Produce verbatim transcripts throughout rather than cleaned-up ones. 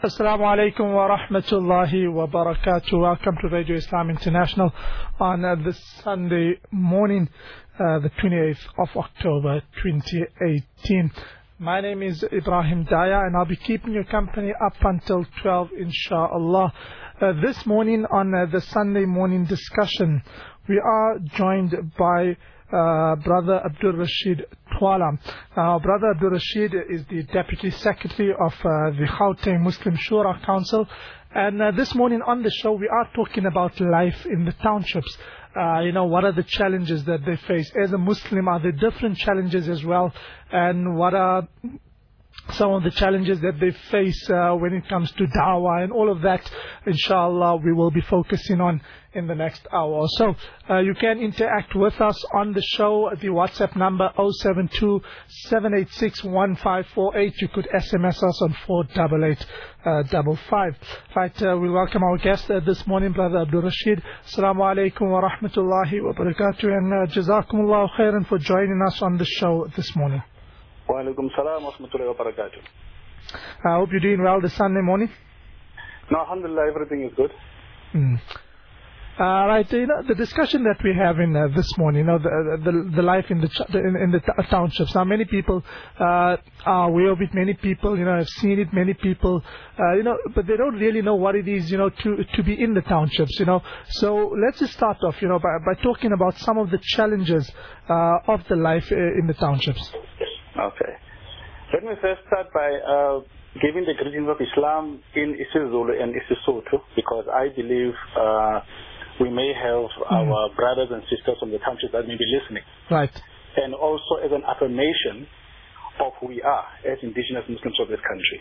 Assalamu alaikum wa rahmatullahi wa barakatuh. Welcome to Radio Islam International on uh, this Sunday morning, uh, the twenty-eighth of October twenty eighteen. My name is Ibrahim Daya and I'll be keeping you company up until twelve, inshallah. Uh, this morning on uh, the Sunday morning discussion, we are joined by Uh, Brother Abdul Rashid Twala. Now, Brother Abdul Rashid is the Deputy Secretary of uh, the Gauteng Muslim Shura Council. And uh, this morning on the show, we are talking about life in the townships. Uh, you know, what are the challenges that they face? As a Muslim, are there different challenges as well? And what are some of the challenges that they face uh, when it comes to da'wah and all of that, inshallah, we will be focusing on in the next hour or so. Uh, you can interact with us on the show at the WhatsApp number zero seven two, seven eight six, one five four eight. You could S M S us on four eight eight five five. Right, uh, we welcome our guest uh, this morning, Brother Abdul Rashid. Assalamu alaikum wa rahmatullahi wa barakatuh, and uh, jazakumullahu khairan for joining us on the show this morning. Wa alaikum salam wa rahmatullahi wa barakatuh. I hope you're doing well this Sunday morning. No, alhamdulillah, everything is good. Mm. Uh, right, you know, the discussion that we're having uh, this morning, you know, the the, the life in the ch- in, in the t- townships. Now, many people uh, are aware of it. Many people, you know, have seen it. Many people, uh, you know, but they don't really know what it is, you know, to to be in the townships, you know. So let's just start off, you know, by by talking about some of the challenges uh, of the life uh, in the townships. Okay. Let me first start by uh, giving the greetings of Islam in isiZulu and isiSotho, because I believe uh, we may have mm. our brothers and sisters from the countries that may be listening. Right. And also as an affirmation of who we are as indigenous Muslims of this country.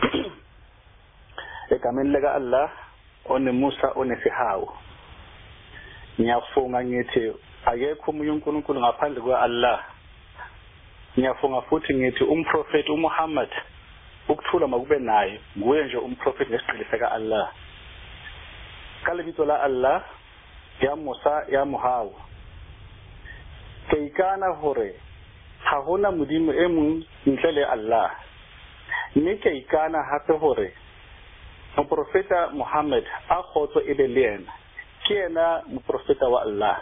Egameni lika Allah onemusa onesihawu. Ngiyafunga ngithi akekho omunye uNkulunkulu ngaphandle kwa Allah. Ngiyafunga futhi ngithi umprofeti uMuhammad ukuthula makube naye nguye nje umprofeti nesiqiniseka Allah. Kalebito la Allah ya Musa ya Muhawu ke ikana hore ha hona modimo e mong ntle le Allah, mme ke ikana hape hore moprofeta Muhammad a khotso e be le yena ke yena moprofeta wa Allah.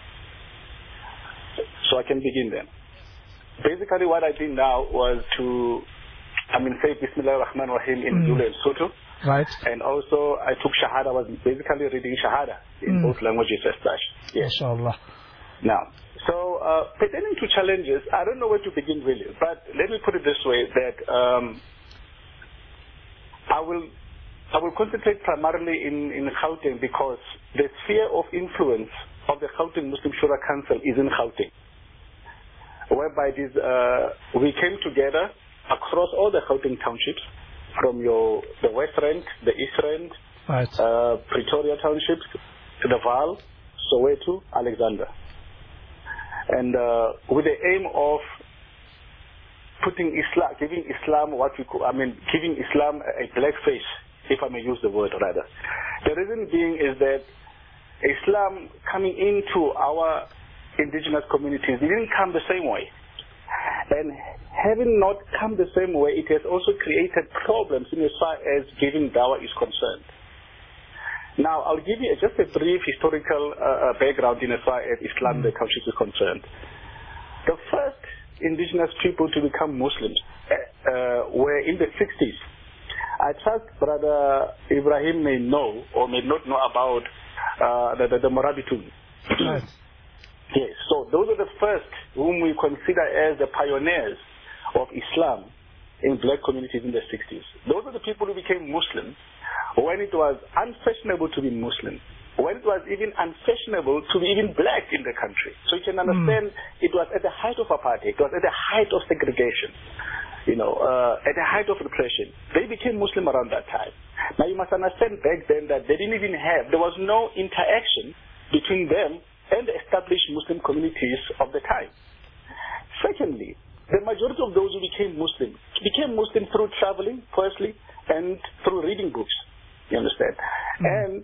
So I can begin then. Basically what I did now was to, I mean, say Bismillah ar-Rahman ar-Rahim in mm. Zulu and Sotho. Right. And also I took Shahada, I was basically reading Shahada in mm. both languages as such. Yes. Inshallah. Now, so uh, pertaining to challenges, I don't know where to begin really, but let me put it this way, that um, I will I will concentrate primarily in, in Gauteng, because the sphere of influence of the Gauteng Muslim Shura Council is in Gauteng, whereby this, uh, we came together across all the Gauteng townships, from your the West Rand, the East Rand, right. uh, Pretoria townships, the Vaal, Soweto, Alexander, and uh, with the aim of putting Islam, giving Islam what we call, I mean, giving Islam a black face, if I may use the word rather. The reason being is that Islam coming into our indigenous communities didn't come the same way. And having not come the same way, it has also created problems in as far as giving dawah is concerned. Now, I'll give you just a brief historical uh, background in as far as Islam in the country is concerned. The first indigenous people to become Muslims uh, uh, were in the sixties. I trust Brother Ibrahim may know or may not know about uh, the, the, the Morabitun. Right. Yes, so those are the first whom we consider as the pioneers of Islam in black communities in the sixties. Those are the people who became Muslim when it was unfashionable to be Muslim, when it was even unfashionable to be even black in the country. So you can understand mm. it was at the height of apartheid, it was at the height of segregation, you know, uh, at the height of repression. They became Muslim around that time. Now you must understand back then that they didn't even have, there was no interaction between them and the established Muslim communities of the time. Secondly, the majority of those who became Muslim became Muslim through traveling, firstly, and through reading books. You understand? Mm. And,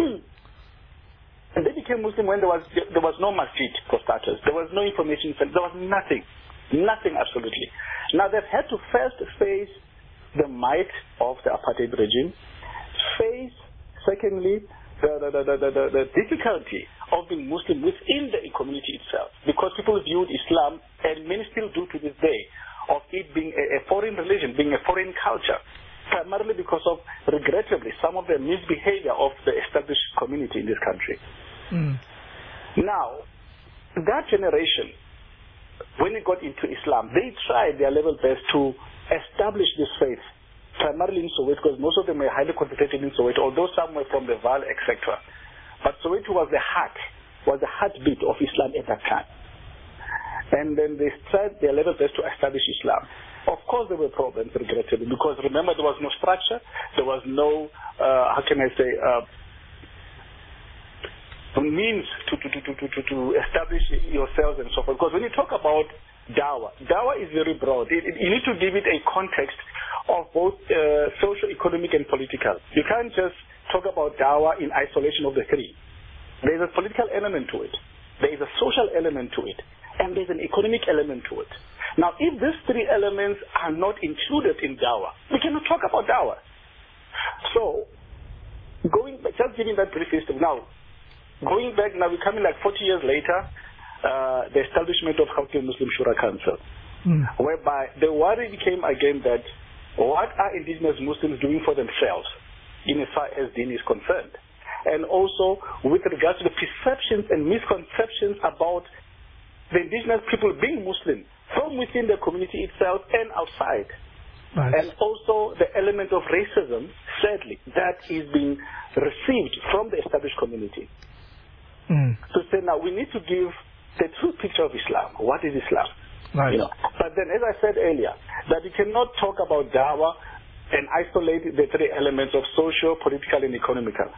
and they became Muslim when there was there was no masjid for starters. There was no information center. There was nothing, nothing absolutely. Now they've had to first face the might of the apartheid regime, face, secondly, the, the, the, the, the, the difficulty of being Muslim within the community itself, because people viewed Islam, and many still do to this day, of it being a, a foreign religion, being a foreign culture, primarily because of, regrettably, some of the misbehavior of the established community in this country. Mm. Now, that generation, when they got into Islam, they tried their level best to establish this faith, primarily in Soweto, because most of them were highly concentrated in Soweto, although some were from the Vaal, et cetera. But Soweto was the heart, was the heartbeat of Islam at that time. And then they tried their level best to establish Islam. Of course, there were problems, regrettably, because remember, there was no structure, there was no, uh, how can I say, uh, means to, to, to, to, to, to establish yourselves and so forth. Because when you talk about dawah, dawah is very broad. It, it, you need to give it a context of both uh, social, economic, and political. You can't just talk about dawah in isolation of the three. There is a political element to it. There is a social element to it. And there's an economic element to it. Now, if these three elements are not included in dawah, we cannot talk about dawah. So, going back, just giving that brief history. Now, going back, now we're coming like forty years later, uh, the establishment of Gauteng Muslim Shura Council, mm. whereby the worry became again that what are indigenous Muslims doing for themselves in as far as deen is concerned? And also with regards to the perceptions and misconceptions about the indigenous people being Muslim from within the community itself and outside. Right. And also the element of racism, sadly, that is being received from the established community. Mm. To say now we need to give the true picture of Islam. What is Islam? Right. You know? But then, as I said earlier, that you cannot talk about dawah and isolate the three elements of social, political, and economical.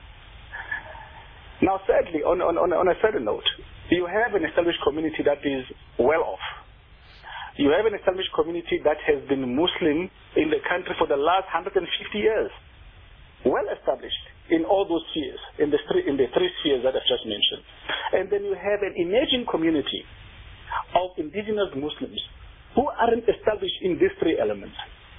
Now, sadly, on, on, on a certain note, you have an established community that is well off. You have an established community that has been Muslim in the country for the last one hundred fifty years. Well established in all those spheres, in the, three, in the three spheres that I've just mentioned. And then you have an emerging community of indigenous Muslims who aren't established in these three elements.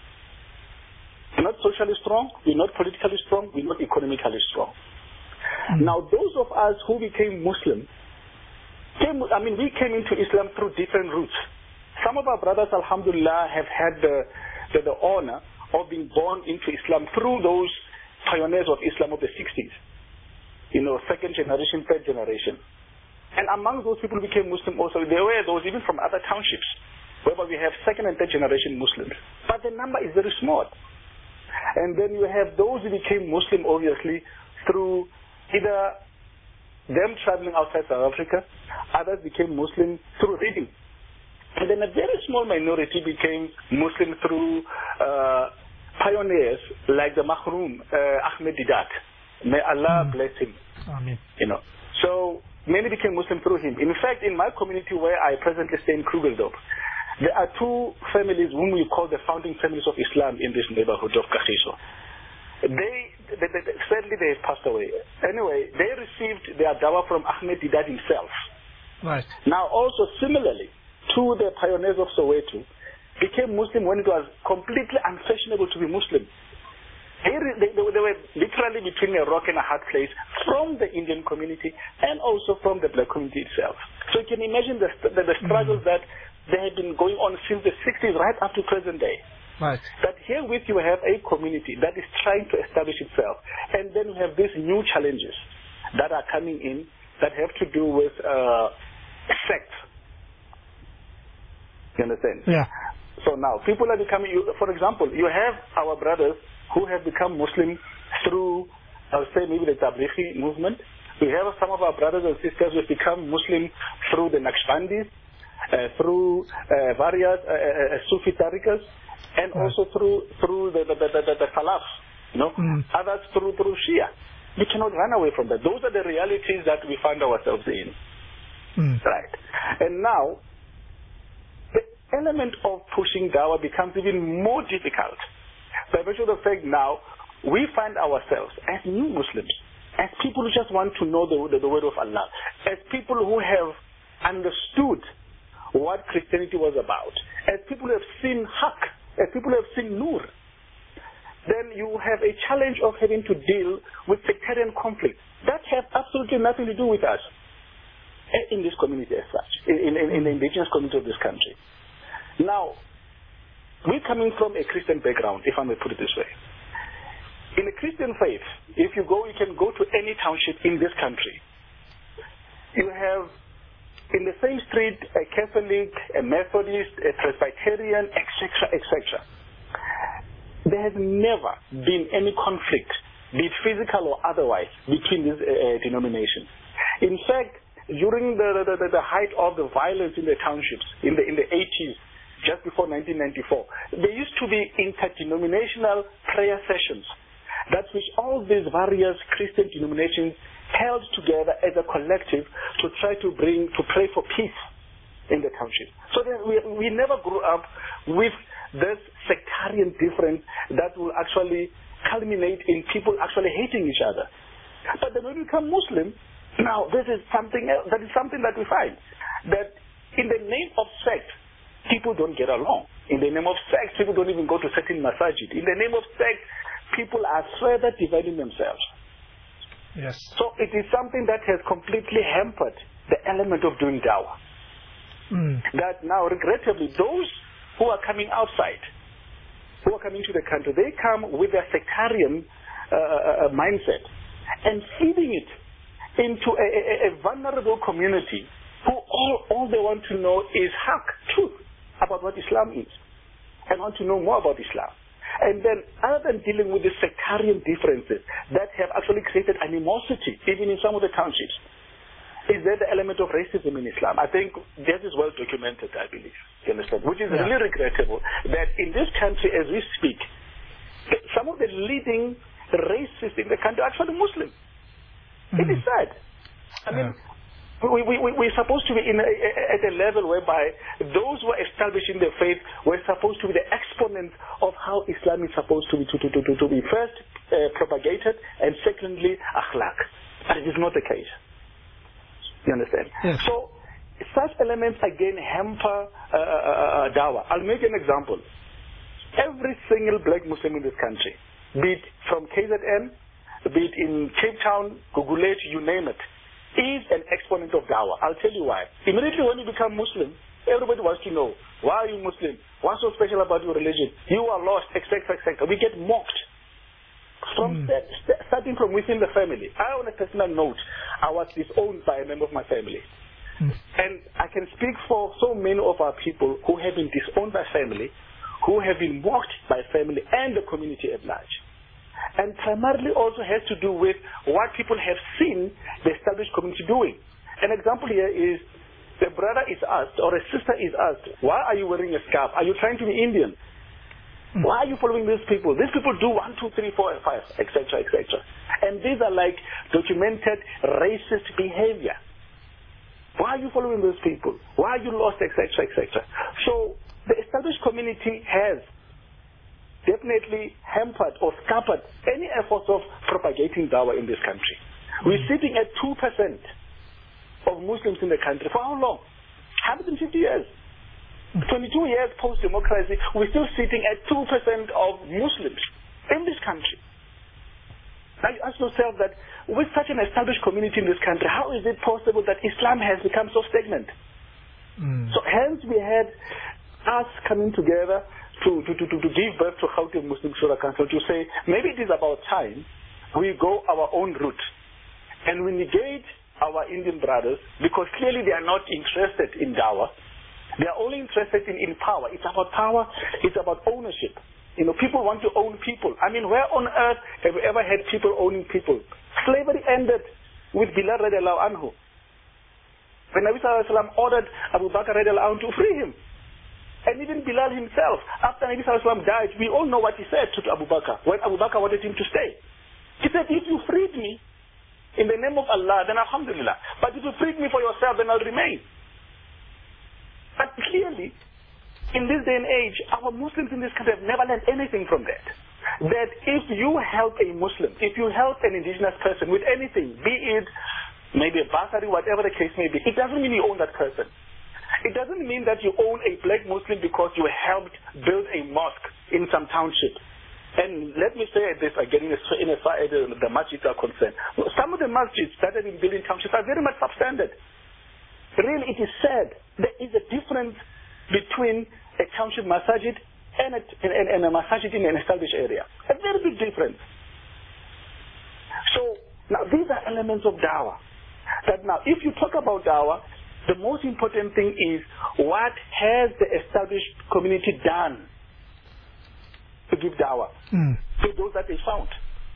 We're not socially strong, we're not politically strong, we're not economically strong. Mm-hmm. Now, those of us who became Muslim, came, I mean, we came into Islam through different routes. Some of our brothers, alhamdulillah, have had the, the, the honor of being born into Islam through those pioneers of Islam of the sixties. You know, second generation, third generation. And among those people who became Muslim also, there were those even from other townships, whereby we have second and third generation Muslims. But the number is very small. And then you have those who became Muslim, obviously, through either them traveling outside South Africa, others became Muslim through reading. And then a very small minority became Muslim through uh, pioneers like the Mahroom uh, Ahmed Didat. May Allah mm. bless him. Amen. You know, so many became Muslim through him. In fact, in my community where I presently stay in Krugersdorp, there are two families whom we call the founding families of Islam in this neighborhood of Kagiso. They, they, they, sadly, they have passed away. Anyway, they received their dawah from Ahmed Didat himself. Right. Now, also similarly, to the pioneers of Soweto, became Muslim when it was completely unfashionable to be Muslim. They, they, they were literally between a rock and a hard place from the Indian community and also from the black community itself. So you can imagine the, the, the struggles mm. that they had been going on since the sixties right up to present day. Right. That herewith you have a community that is trying to establish itself, and then you have these new challenges that are coming in that have to do with uh, sects. You understand? Yeah. So now, people are becoming, for example, you have our brothers who have become Muslim through, I would say, maybe the Tablighi movement. We have some of our brothers and sisters who have become Muslim through the Naqshbandis, uh, through uh, various uh, uh, Sufi tariqas, and right. also through through the the, the, the, the Salaf, you know, mm. others through through Shia. We cannot run away from that. Those are the realities that we find ourselves in. Mm. Right. And now, the element of pushing dawah becomes even more difficult. By virtue of the fact now, we find ourselves as new Muslims, as people who just want to know the, the, the word of Allah, as people who have understood what Christianity was about, as people who have seen Haqq, as people who have seen Nur. then you have a challenge of having to deal with sectarian conflict. That has absolutely nothing to do with us in this community as such, in, in, in the indigenous community of this country. Now, we're coming from a Christian background, if I may put it this way. In the Christian faith, if you go, you can go to any township in this country. You have in the same street a Catholic, a Methodist, a Presbyterian, et cetera, et cetera. There has never been any conflict, be it physical or otherwise, between these uh, denominations. In fact, during the, the, the height of the violence in the townships, in the, in the eighties, just before nineteen ninety-four, there used to be interdenominational prayer sessions. That's which all these various Christian denominations held together as a collective to try to bring, to pray for peace in the township. So that we, we never grew up with this sectarian difference that will actually culminate in people actually hating each other. But then when we become Muslim, now this is something else, that is something that we find, that in the name of sect, people don't get along. In the name of sect, people don't even go to certain masajid. In the name of sect, people are further dividing themselves. Yes. So it is something that has completely hampered the element of doing dawah. Mm. That now, regrettably, those who are coming outside, who are coming to the country, they come with a sectarian uh, mindset and feeding it into a, a, a vulnerable community who all, all they want to know is haq, truth about what Islam is, and want to know more about Islam. And then, other than dealing with the sectarian differences that have actually created animosity, even in some of the townships, is there the element of racism in Islam? I think that is well documented, I believe. You understand? Which is yeah. really regrettable that in this country, as we speak, some of the leading racists in the country are actually Muslim. Mm-hmm. It is sad. I mean, yeah. we, we, we, we're supposed to be in a, at a level whereby those who are establishing the faith were supposed to be the exponents of how Islam is supposed to be, to, to, to, to be first uh, propagated, and secondly, akhlaq. But it is not the case. You understand? Yes. So, such elements again hamper uh, uh, dawah. I'll make an example. Every single black Muslim in this country, be it from K Z N, be it in Cape Town, Gugulet, you name it, is an exponent of dawah. I'll tell you why. Immediately when you become Muslim, everybody wants to know, why are you Muslim? What's so special about your religion? You are lost, et cetera, et cetera. We get mocked. From mm. st- st- starting from within the family. I, on a personal note, I was disowned by a member of my family. Mm. And I can speak for so many of our people who have been disowned by family, who have been mocked by family and the community at large. And primarily also has to do with what people have seen the established community doing. An example here is, the brother is asked, or a sister is asked, why are you wearing a scarf? Are you trying to be Indian? Why are you following these people? These people do one, two, three, four, and five, et cetera, et cetera. And these are like documented racist behavior. Why are you following those people? Why are you lost, et cetera, et cetera. So the established community has definitely hampered or scuppered any efforts of propagating dawah in this country. We're sitting at two percent of Muslims in the country. For how long? one hundred fifty years. twenty-two years post-democracy, we're still sitting at two percent of Muslims in this country. Now you ask yourself that with such an established community in this country, how is it possible that Islam has become so stagnant? Mm. So hence we had us coming together to, to, to, to give birth to Gauteng Muslim Shura Council to say, maybe it is about time we go our own route and we negate our Indian brothers, because clearly they are not interested in dawah. They are only interested in, in power. It's about power. It's about ownership. You know, people want to own people. I mean, where on earth have we ever had people owning people? Slavery ended with Bilal radiallahu anhu. When Nabi sallallahu alayhi wa sallam ordered Abu Bakr radiallahu anhu to free him. And even Bilal himself, after Nabi sallallahu alayhi wa sallam died, we all know what he said to Abu Bakr when Abu Bakr wanted him to stay. He said, if you freed me in the name of Allah, then alhamdulillah. But if you freed me for yourself, then I'll remain. But clearly, in this day and age, our Muslims in this country have never learned anything from that. That if you help a Muslim, if you help an indigenous person with anything, be it maybe a bursary, whatever the case may be, it doesn't mean you own that person. It doesn't mean that you own a black Muslim because you helped build a mosque in some township. And let me say this again, in as far as the masjids are concerned. Some of the masjids that have been built in townships are very much substandard. Really, it is sad. There is a difference between a township masjid and a, and, and a masjid in an established area. A very big difference. So, now these are elements of dawah. That now, if you talk about dawah, the most important thing is what has the established community done to give dawah mm. to those that they found.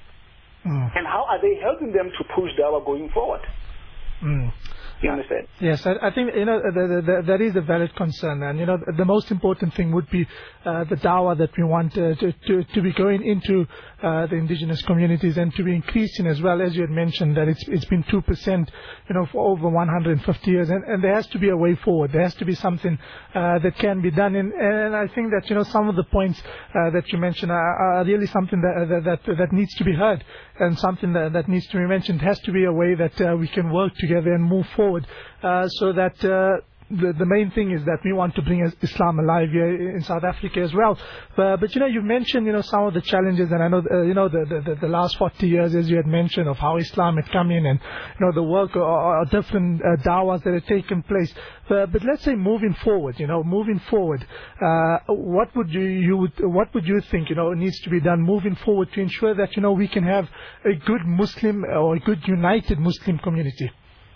Mm. And how are they helping them to push dawah going forward? Mm. You understand? Yes, I, I think you know the, the, the, that is a valid concern, and you know the, the most important thing would be uh, the dawah that we want uh, to, to to be going into uh, the indigenous communities and to be increasing as well, as you had mentioned that it's it's been two percent, you know, for over one hundred fifty years, and, and there has to be a way forward. There has to be something uh, that can be done, and, and I think that you know some of the points uh, that you mentioned are, are really something that that that, that needs to be heard, and something that, that needs to be mentioned. It has to be a way that uh, we can work together and move forward. Uh, so that uh, the, the main thing is that we want to bring Islam alive here in South Africa as well. Uh, but you know, you mentioned you know some of the challenges, and I know uh, you know the, the the last forty years, as you had mentioned, of how Islam had come in, and you know the work or, or different uh, dawahs that had taken place. Uh, but let's say moving forward, you know, moving forward, uh, what would you, you would, what would you think you know needs to be done moving forward to ensure that you know we can have a good Muslim or a good united Muslim community?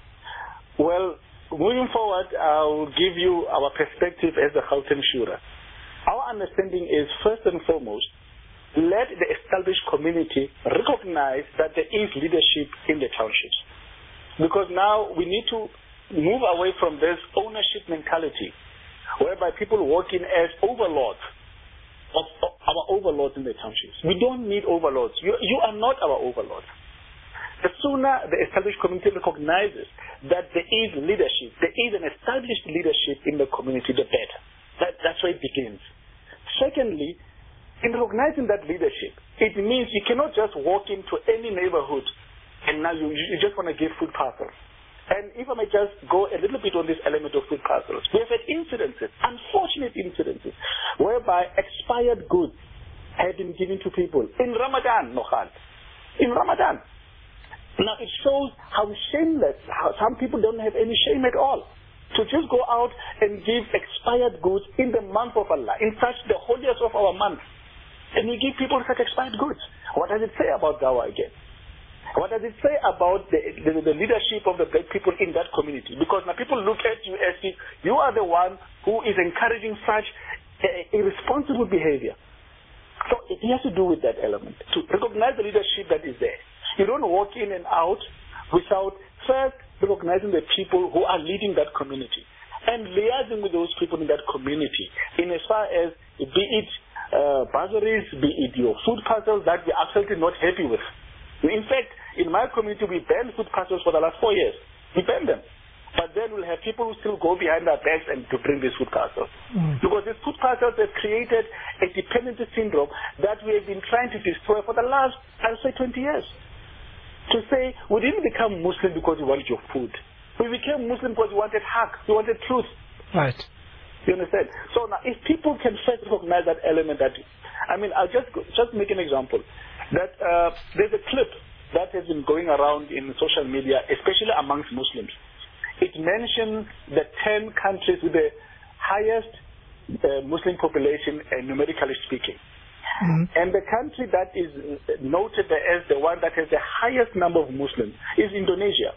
Well, moving forward, I will give you our perspective as the Gauteng Shura. Our understanding is, first and foremost, let the established community recognize that there is leadership in the townships. Because now we need to move away from this ownership mentality, whereby people walk in as overlords of our overlords in the townships. We don't need overlords. You, you are not our overlords. The sooner the established community recognizes that there is leadership, there is an established leadership in the community, the better. That, that's where it begins. Secondly, in recognizing that leadership, it means you cannot just walk into any neighborhood and now you, you just want to give food parcels. And if I may just go a little bit on this element of food parcels, we have had incidences, unfortunate incidences, whereby expired goods have been given to people in Ramadan, Nohan. In Ramadan. Now it shows how shameless, how some people don't have any shame at all. To just go out and give expired goods in the month of Allah, in such the holiest of our month. And you give people such expired goods. What does it say about dawah again? What does it say about the, the, the leadership of the black people in that community? Because now people look at you as if you are the one who is encouraging such uh, irresponsible behavior. So it has to do with that element, to recognize the leadership that is there. You don't walk in and out without first recognizing the people who are leading that community and liaising with those people in that community in as far as, be it uh, bursaries, be it your food parcels that we're absolutely not happy with. In fact, in my community, we banned food parcels for the last four years. We banned them. But then we'll have people who still go behind our backs and to bring these food parcels. Mm. Because these food parcels have created a dependency syndrome that we have been trying to destroy for the last, I'll say, twenty years. To say, we didn't become Muslim because we wanted your food. We became Muslim because we wanted haq, we wanted truth. Right. You understand? So now, if people can first recognize that element, that, I mean, I'll just just make an example. That uh, there's a clip that has been going around in social media, especially amongst Muslims. It mentions the ten countries with the highest uh, Muslim population, uh, numerically speaking. Mm-hmm. And the country that is noted as the one that has the highest number of Muslims is Indonesia.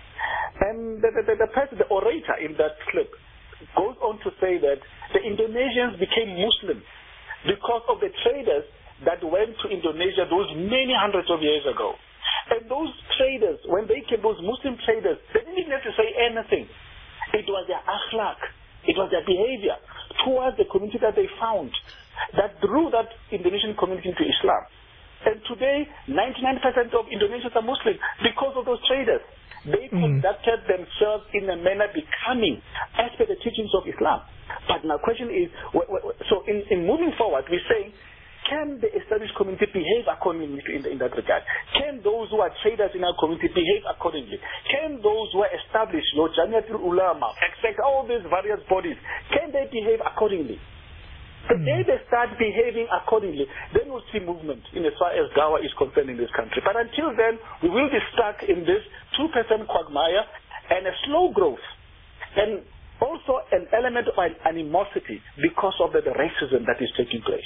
And the, the, the person, the orator in that clip, goes on to say that the Indonesians became Muslim because of the traders that went to Indonesia those many hundreds of years ago. And those traders, when they came, those Muslim traders, they didn't even have to say anything. It was their akhlaq, it was their behavior towards the community that they found that drew that Indonesian community into Islam. And today, ninety-nine percent of Indonesians are Muslim because of those traders. They mm. conducted themselves in a manner becoming as per the teachings of Islam. But my question is, so in, in moving forward, we're saying, can the established community behave accordingly in, in that regard? Can those who are traders in our community behave accordingly? Can those who are established, your Jamiatul Ulama, expect all these various bodies, can they behave accordingly? The day they start behaving accordingly, then we'll see movement in as far as dawah is concerned in this country. But until then, we will be stuck in this two percent quagmire and a slow growth. And also an element of animosity because of the, the racism that is taking place.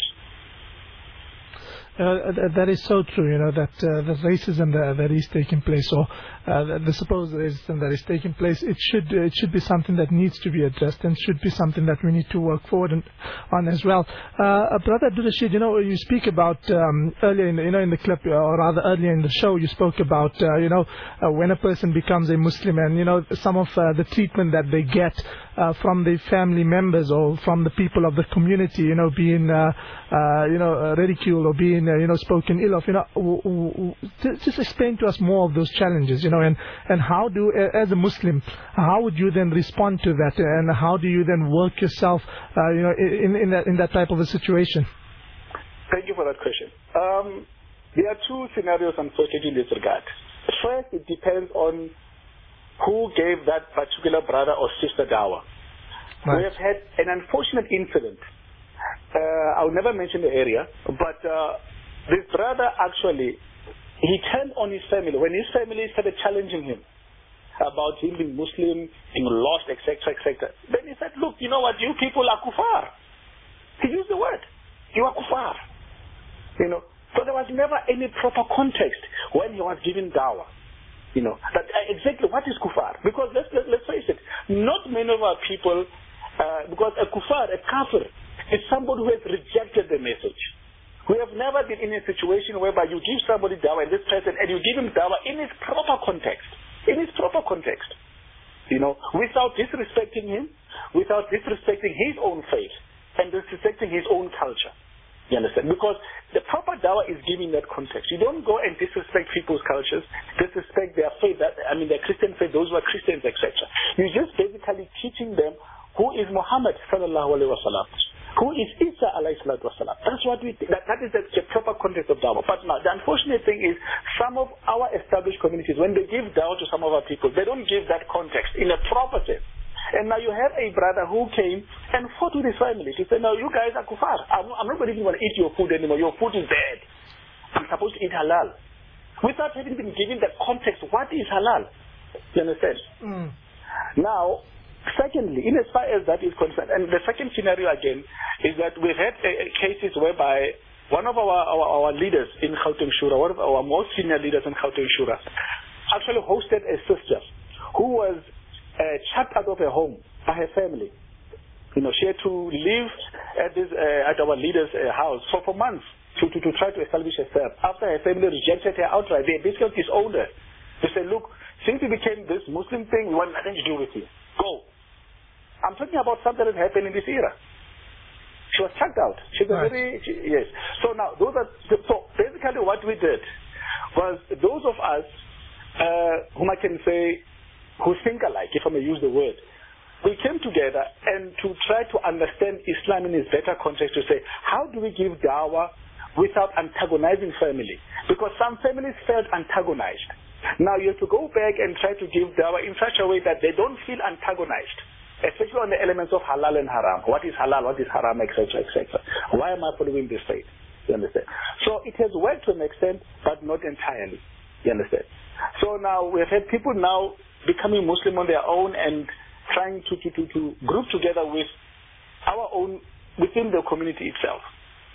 Uh, that is so true, you know, that uh, the racism that, that is taking place, or uh, the, the supposed racism that is taking place, it should uh, it should be something that needs to be addressed, and should be something that we need to work forward on, on as well. Uh, Brother Abdul-Rashid, you know, you speak about um, earlier, in the, you know, in the clip, or rather earlier in the show, you spoke about, uh, you know, uh, when a person becomes a Muslim, and you know, some of uh, the treatment that they get uh, from the family members or from the people of the community, you know, being, uh, uh, you know, uh, ridiculed or being Uh, you know, spoken ill of, you know, w w w just explain to us more of those challenges, you know, and, and how do, as a Muslim, how would you then respond to that, and how do you then work yourself, uh, you know, in, in, that, in that type of a situation? Thank you for that question. Um, there are two scenarios, unfortunately, in this regard. First, it depends on who gave that particular brother or sister dawah. Right. We have had an unfortunate incident. Uh, I'll never mention the area, but uh, this brother actually, he turned on his family. When his family started challenging him about him being Muslim, being lost, et cetera, et cetera, then he said, look, you know what, you people are kuffar. He used the word. You are kuffar. You know, so there was never any proper context when he was giving dawah. You know, that uh, exactly what is kuffar? Because let's, let, let's face it, not many of our people, uh, because a kuffar, a kafir, is somebody who has rejected the message. We have never been in a situation whereby you give somebody dawah, this person, and you give him dawah in its proper context. In its proper context. You know, without disrespecting him, without disrespecting his own faith, and disrespecting his own culture. You understand? Because the proper dawah is given that context. You don't go and disrespect people's cultures, disrespect their faith, that, I mean their Christian faith, those who are Christians, et cetera. You're just basically teaching them who is Muhammad sallallahu alaihi wasallam. Who is Isa alayhi salatu wasalam? That's what we, that, that is the, the proper context of dawah. But now, the unfortunate thing is, some of our established communities, when they give dawah to some of our people, they don't give that context in a proper sense. And now you have a brother who came and fought with his family. He said, no, you guys are kuffar. I'm, I'm not even going to eat your food anymore. Your food is bad. I'm supposed to eat halal. Without having been given the context, what is halal? You understand? Mm. Now, secondly, in as far as that is concerned, and the second scenario again is that we've had uh, cases whereby one of our, our, our leaders in Gauteng Shura, one of our most senior leaders in Gauteng Shura, actually hosted a sister who was uh, chucked out of her home by her family. You know, she had to live at this uh, at our leader's uh, house for, for months to, to, to try to establish herself. After her family rejected her outright, they basically disowned her. They said, look, since you became this Muslim thing, we want nothing to do with you. Go. I'm talking about something that happened in this era. She was chucked out. She's a right. very, she, yes. So now, those are, so basically what we did was those of us, uh, whom I can say, who think alike, if I may use the word, we came together and to try to understand Islam in its better context, to say, how do we give dawah without antagonizing family? Because some families felt antagonized. Now you have to go back and try to give dawah in such a way that they don't feel antagonized, especially on the elements of halal and haram. What is halal, what is haram, et cetera, et cetera. Why am I following this faith? You understand? So it has worked to an extent, but not entirely. You understand? So now we have had people now becoming Muslim on their own and trying to, to, to, to group together with our own, within the community itself.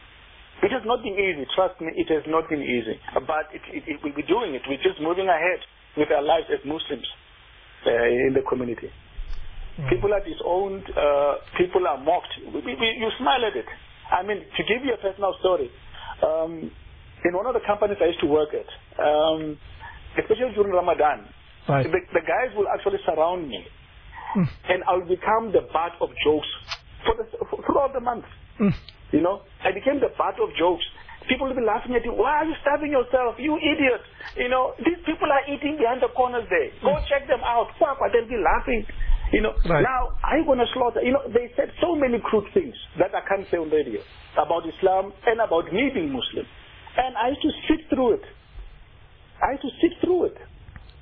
It has not been easy, trust me, it has not been easy. But it, it, it, we're doing it, we're just moving ahead with our lives as Muslims uh, in the community. Mm. People are disowned, uh, people are mocked. We, we, you smile at it. I mean, to give you a personal story, um, in one of the companies I used to work at, um, especially during Ramadan, right. the, the guys will actually surround me, mm. and I'll become the butt of jokes for the, for, throughout the month. Mm. You know, I became the butt of jokes. People will be laughing at you. Why are you starving yourself? You idiot. You know, these people are eating behind the corners there. Go mm. check them out. They'll be laughing. You know, right. Now, I'm going to slaughter. You know, they said so many crude things that I can't say on radio about Islam and about me being Muslim. And I used to sit through it. I used to sit through it.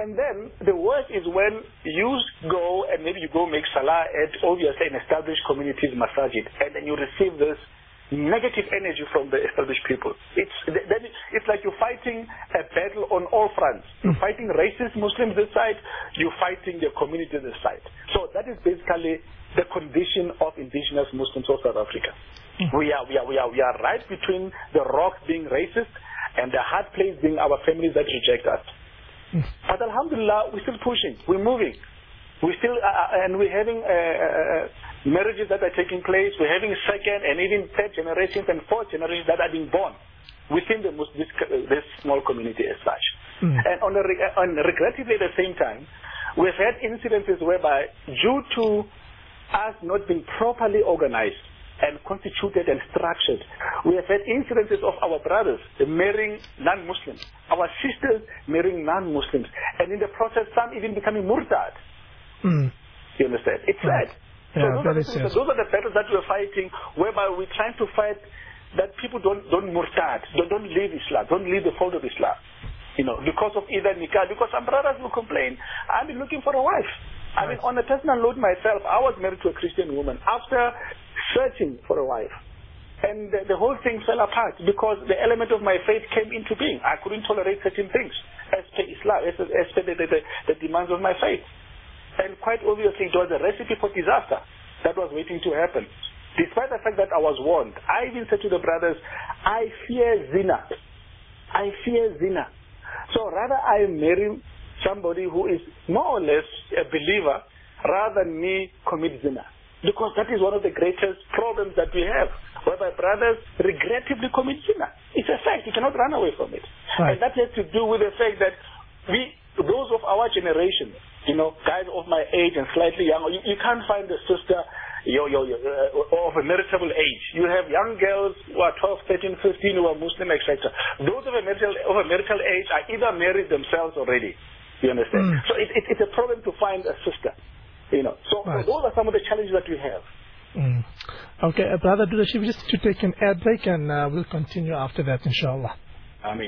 And then the worst is when you go and maybe you go make salah at obviously an established community's masajid, and then you receive this negative energy from the established people. It's then it's like you're fighting a battle on all fronts. You're fighting racist Muslims this side, you're fighting the community this side. So that is basically the condition of indigenous Muslims of South Africa. We are we are we are we are right between the rock being racist and the hard place being our families that reject us. But alhamdulillah, we're still pushing, we're moving. We still, uh, and we're having uh, uh, marriages that are taking place. We're having second and even third generations and fourth generations that are being born within the, this, this small community as such. Mm. And on, a, on regrettably at the same time, we've had incidences whereby, due to us not being properly organized and constituted and structured, we have had incidences of our brothers marrying non-Muslims, our sisters marrying non-Muslims, and in the process, some even becoming murtad. Mm. You understand? It's right. sad. Yeah, so those, are the, those are the battles that we're fighting, whereby we're trying to fight that people don't don't murtad, don't, don't leave Islam, don't leave the fold of Islam. You know, because of either nikah, because some brothers will complain, I've been looking for a wife. I mean, on a personal note myself, I was married to a Christian woman after searching for a wife. And the, the whole thing fell apart because the element of my faith came into being. I couldn't tolerate certain things as per Islam, as, as per the, the, the demands of my faith. And quite obviously, it was a recipe for disaster that was waiting to happen. Despite the fact that I was warned, I even said to the brothers, I fear zina. I fear zina. So rather I marry somebody who is more or less a believer rather than me commit zina. Because that is one of the greatest problems that we have, whereby brothers regrettably commit zina. It's a fact. You cannot run away from it. Right. And that has to do with the fact that we, those of our generation, you know, guys of my age and slightly younger, you, you can't find a sister yo, yo, yo, uh, of a marriageable age. You have young girls who are twelve, thirteen, fifteen who are Muslim, et cetera. Those of a marital, of a marital age are either married themselves already. You understand? Mm. So it, it, it's a problem to find a sister. You know, so, right. so those are some of the challenges that we have. Mm. Okay, uh, Brother Abdul-Rashid, just to take an ad break, and uh, we'll continue after that, inshallah. Ameen.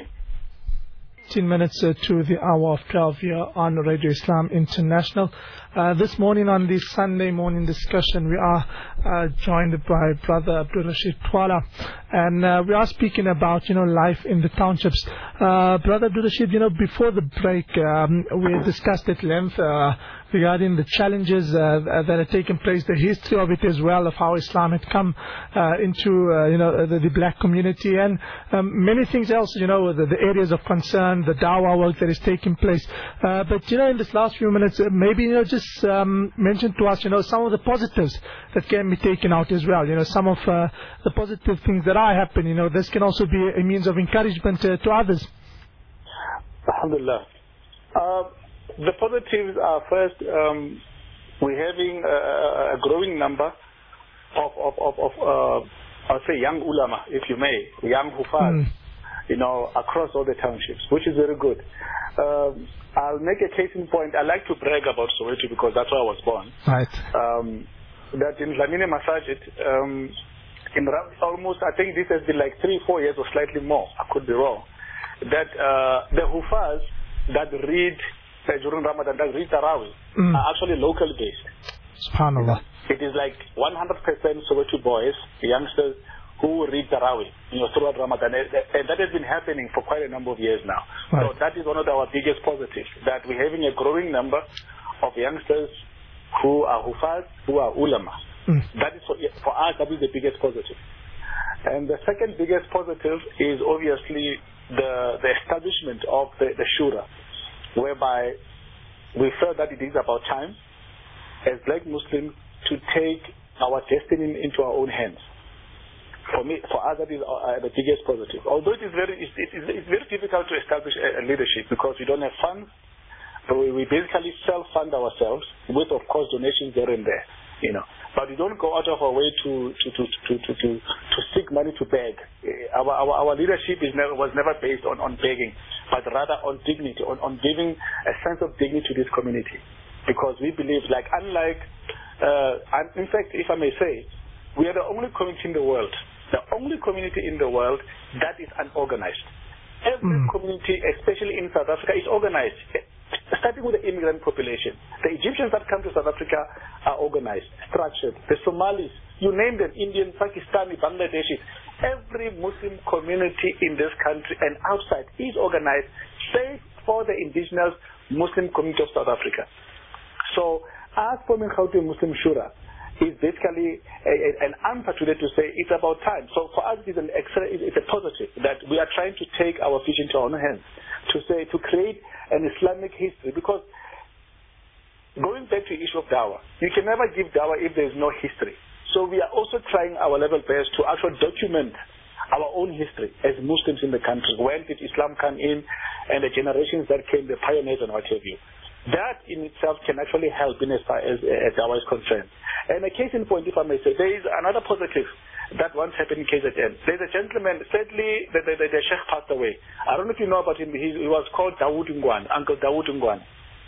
fifteen minutes uh, to the hour of twelve here on Radio Islam International. Uh, this morning on the Sunday morning discussion, we are uh, joined by Brother Abdul-Rashid Twala, and uh, we are speaking about, you know, life in the townships. Uh, Brother Abdul-Rashid, you know, before the break, um, we discussed at length uh, regarding the challenges uh, that had taken place, the history of it as well, of how Islam had come uh, into, uh, you know, the, the black community, and um, many things else, you know, the, the areas of concern, the dawah work that is taking place. Uh, but, you know, in this last few minutes, uh, maybe, you know, just um, mention to us, you know, some of the positives that can be taken out as well. You know, some of uh, the positive things that are happening, you know, this can also be a means of encouragement uh, to others. Alhamdulillah. Uh, The positives are first, um, we're having a, a growing number of, of, of, of uh, I'll say young ulama, if you may, young hufaz, mm. you know, across all the townships, which is very good. Um, I'll make a case in point. I like to brag about Soweto because that's where I was born. Right. Um, that in Dlamini Masajid, um, in almost, I think this has been like three, four years or slightly more, I could be wrong, that uh, the hufaz that read during Ramadan, that read Tarawih, mm. are actually locally based. SubhanAllah. It is like one hundred percent Soweto boys, youngsters, who read Tarawih, you know, throughout Ramadan. And that has been happening for quite a number of years now. Right. So that is one of our biggest positives, that we're having a growing number of youngsters who are hufaz, who are ulama. Mm. That is, for, for us, that is the biggest positive. And the second biggest positive is obviously the, the establishment of the, the shura, whereby we felt that it is about time as black Muslims to take our destiny into our own hands. For me, for us, that is uh, the biggest positive. Although it is very, it's, it's, it's very difficult to establish a, a leadership because we don't have funds, but we, we basically self-fund ourselves with, of course, donations there and there, you know. But we don't go out of our way to to to to to, to, to seek money to beg. Our our, our leadership is never was never based on, on begging, but rather on dignity, on, on giving a sense of dignity to this community. Because we believe, like, unlike, uh, in fact, if I may say, we are the only community in the world, the only community in the world that is unorganized. Every mm. community, especially in South Africa, is organized. starting with the immigrant population. The Egyptians that come to South Africa are organized, structured. The Somalis, you name them, Indian, Pakistani, Bangladeshis. Every Muslim community in this country and outside is organized, save for the indigenous Muslim community of South Africa. So, as forming Gauteng Muslim Shura is basically a, a, an answer to that to say it's about time. So for us, it's, an extra, it's a positive that we are trying to take our fish into our own hands to say to create an Islamic history, because going back to the issue of dawah, you can never give dawah if there is no history. So we are also trying our level best to actually document our own history as Muslims in the country. When did Islam come in, and the generations that came, the pioneers and what have you. That in itself can actually help in as far as uh, dawah is concerned. And a case in point, if I may say, there is another positive that once happened in K Z N. There's a gentleman, sadly, the, the, the, the Sheikh passed away. I don't know if you know about him. He, he was called Dawood Ngwan, Uncle Dawood Ngwan.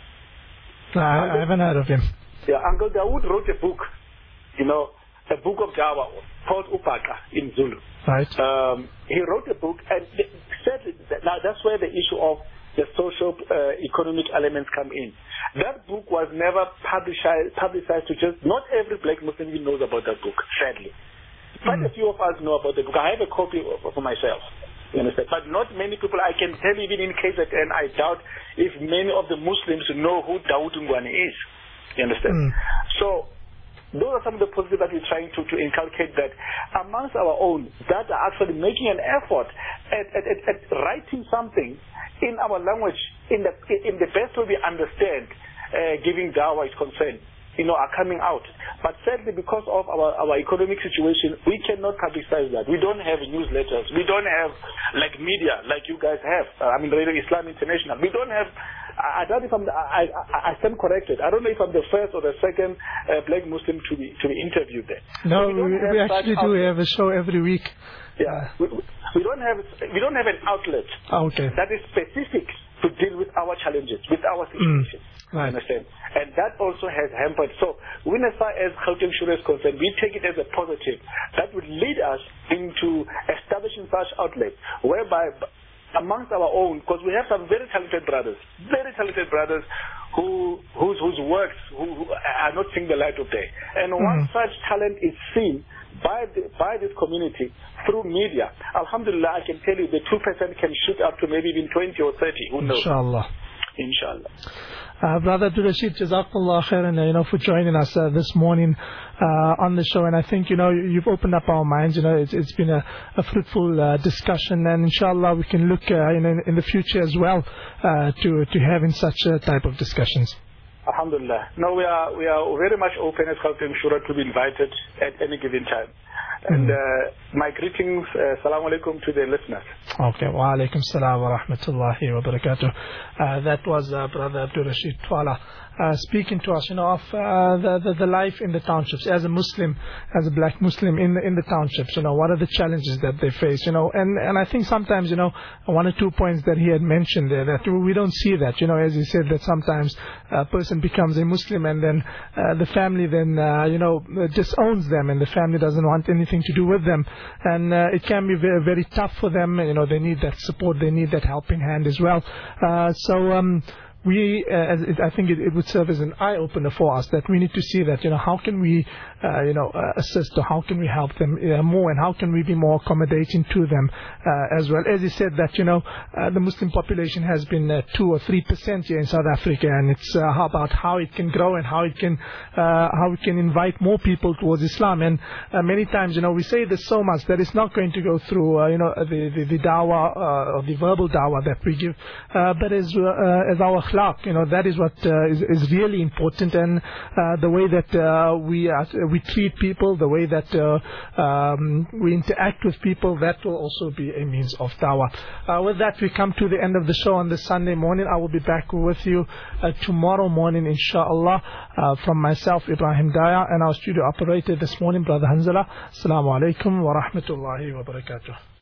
No, I, I haven't heard of him. Yeah, Uncle Dawood wrote a book, you know, a book of dawah called Upaka in Zulu. Right. Um, he wrote a book, and said that, now that's where the issue of the social uh, economic elements come in. That book was never publicized, publicized to just, not every black Muslim even knows about that book, sadly. Quite mm. a few of us know about the book. I have a copy for myself, you understand? But not many people, I can tell even in K Z N, I doubt if many of the Muslims know who Dawood Ngwane is, you understand? Mm. So, those are some of the positives that we're trying to, to inculcate, that amongst our own, that are actually making an effort at, at, at, at writing something in our language, in the in the best way we understand, uh, giving dawah is concerned, you know, are coming out. But sadly, because of our, our economic situation, we cannot publicize that. We don't have newsletters. We don't have, like, media, like you guys have. Uh, I mean, Radio Islam International. We don't have, I, I doubt if I'm, the, I, I, I stand corrected. I don't know if I'm the first or the second uh, black Muslim to be to be interviewed there. No, so we, we, we actually do. We have a show every week. Yeah, we, we don't have we don't have an outlet okay. that is specific to deal with our challenges, with our situations. Mm, right. Understand? And that also has hampered. So, when as far as Gauteng Shura is concerned, we take it as a positive that would lead us into establishing such outlets, whereby amongst our own, because we have some very talented brothers, very talented brothers who whose whose works who, who are not seeing the light of day. And mm. once such talent is seen by the, by this community through media, alhamdulillah, I can tell you the two percent can shoot up to maybe even twenty or thirty. Who knows? Inshallah. Inshallah. Uh, Brother Abdul Rashid, Jazakallah khairan, you know, for joining us uh, this morning uh, on the show. And I think, you know, you've opened up our minds. You know, it's, it's been a, a fruitful uh, discussion, and inshallah we can look uh, in, in the future as well uh, to to having such a type of discussions. Alhamdulillah. No, we are we are very much open as Gauteng Shura to be invited at any given time. And uh, my greetings, uh, Assalamu alaikum to the listeners. Okay, wa alaikum salam wa rahmatullahi wa barakatuh. Uh, that was uh, Brother Abdul Rashid Twala uh, speaking to us, you know, of uh, the, the the life in the townships as a Muslim, as a black Muslim in the in the townships. You know, what are the challenges that they face? You know, and and I think sometimes, you know, one or two points that he had mentioned there that we don't see that. You know, as he said, that sometimes a person becomes a Muslim and then uh, the family then uh, you know disowns them, and the family doesn't want anything to do with them, and uh, it can be very, very tough for them. You know, they need that support, they need that helping hand as well. Uh, so um, we, uh, as it, I think it, it would serve as an eye opener for us that we need to see that, you know, how can we, uh, you know, uh, assist, or how can we help them uh, more, and how can we be more accommodating to them uh, as well. As he said that, you know, uh, the Muslim population has been uh, two or three percent here in South Africa, and it's uh, about how it can grow and how it can, uh, how we can invite more people towards Islam. And uh, many times, you know, we say this so much that it's not going to go through, uh, you know, the the, the dawah uh, or the verbal dawah that we give, uh, but as uh, as our akhlaq, you know, that is what uh, is, is really important, and uh, the way that uh, we uh, we treat people, the way that uh, um, we interact with people, that will also be a means of dawah. Uh, with that, we come to the end of the show on this Sunday morning. I will be back with you uh, tomorrow morning, inshallah, uh, from myself, Ibrahim Daya, and our studio operator this morning, Brother Hanzala. Assalamu alaikum wa rahmatullahi wa barakatuh.